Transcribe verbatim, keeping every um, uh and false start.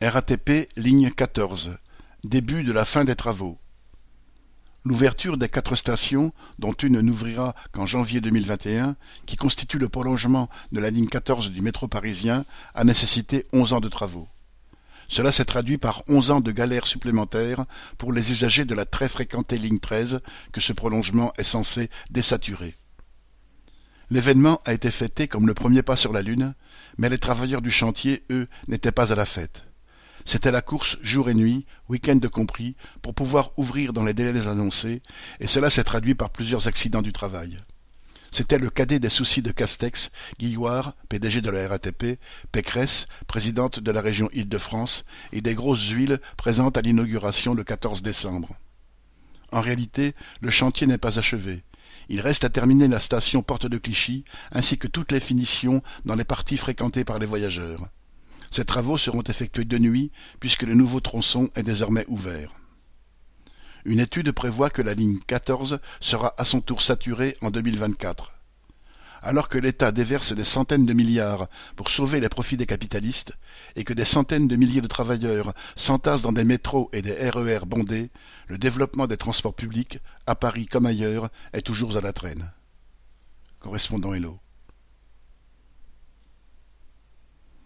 R A T P ligne quatorze. Début de la fin des travaux. L'ouverture des quatre stations, dont une n'ouvrira qu'en janvier deux mille vingt et un, qui constitue le prolongement de la ligne quatorze du métro parisien, a nécessité onze ans de travaux. Cela s'est traduit par onze ans de galères supplémentaires pour les usagers de la très fréquentée ligne treize, que ce prolongement est censé désaturer. L'événement a été fêté comme le premier pas sur la Lune, mais les travailleurs du chantier, eux, n'étaient pas à la fête. C'était la course jour et nuit, week-end compris, pour pouvoir ouvrir dans les délais annoncés, et cela s'est traduit par plusieurs accidents du travail. C'était le cadet des soucis de Castex, Guillouard, P D G de la R A T P, Pécresse, présidente de la région Île-de-France, et des grosses huiles présentes à l'inauguration le quatorze décembre. En réalité, le chantier n'est pas achevé. Il reste à terminer la station Porte de Clichy, ainsi que toutes les finitions dans les parties fréquentées par les voyageurs. Ces travaux seront effectués de nuit, puisque le nouveau tronçon est désormais ouvert. Une étude prévoit que la ligne quatorze sera à son tour saturée en deux mille vingt-quatre. Alors que l'État déverse des centaines de milliards pour sauver les profits des capitalistes, et que des centaines de milliers de travailleurs s'entassent dans des métros et des R E R bondés, le développement des transports publics, à Paris comme ailleurs, est toujours à la traîne. Correspondant Hello.